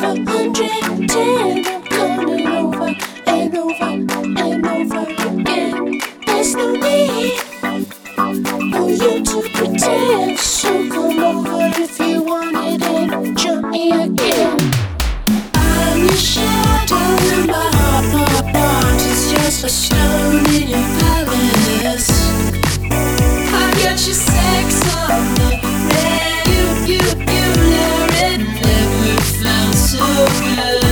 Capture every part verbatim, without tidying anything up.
hundred ten. I'm coming over and over and over again. There's no need for you to pretend. So come over if you want it and jump me again. I'm your shadow and my heart, my heart is just a stone in your palace. I got your sex on the radio, you, you know it never felt so good.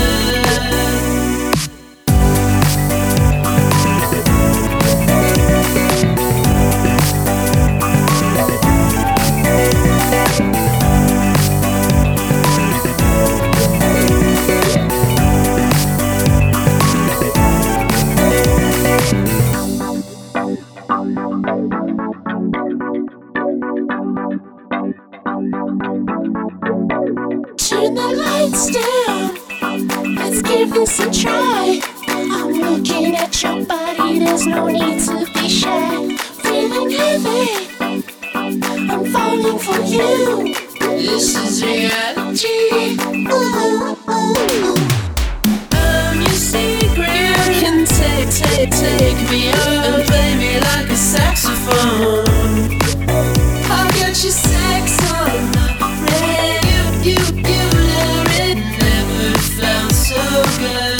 Turn the lights down, let's give this a try. I'm looking at your body, there's no need to be shy. Feeling heavy, I'm falling for you. This is reality. Ooh, ooh, ooh. I'm your secret. You can take, take, take me up and play me like a saxophone. I got your sex on the radio, you, you know it never felt so good.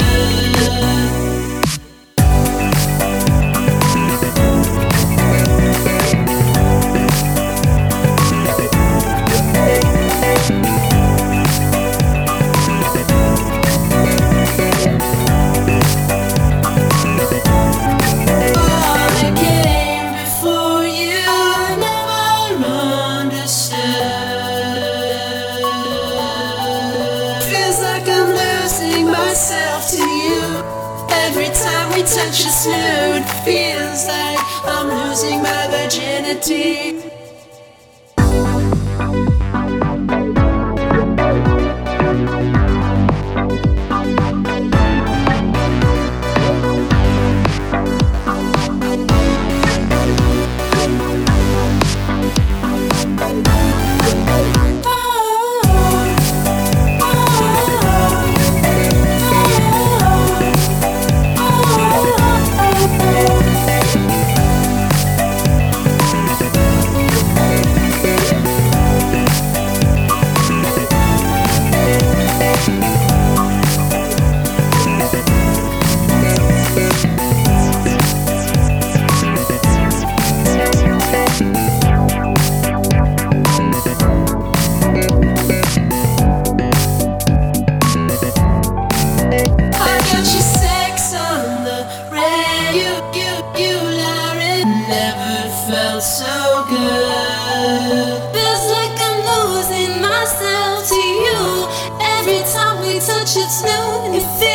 To you, every time we touch a snood, feels like I'm losing my virginity. Felt so good. Feels like I'm losing myself to you. Every time we touch it's new. It feels